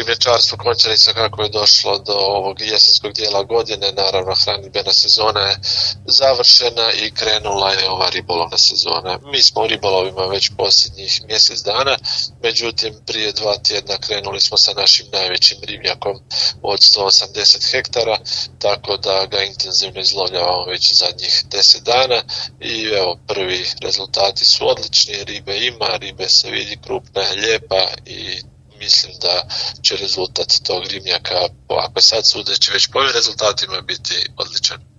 ribnjačarstvo Končanica kako je došlo do ovog jesenskog dijela godine. Naravno, hranidbena sezona je završena i krenula je ova ribolovna sezona. Mi smo u ribolovima već posljednjih mjesec dana, međutim prije 2 tjedna krenuli smo sa našim najvećim ribnjakom od 180 hektara, tako da ga intenzivno izlovljavamo već zadnjih 10 dana i evo, prvi rezultati su odlični, ribe ima, ribe se vidi krupna, lijepa i mislim da će rezultat tog ribnjaka, ako sad sudeći već po ovim rezultatima, biti odličan.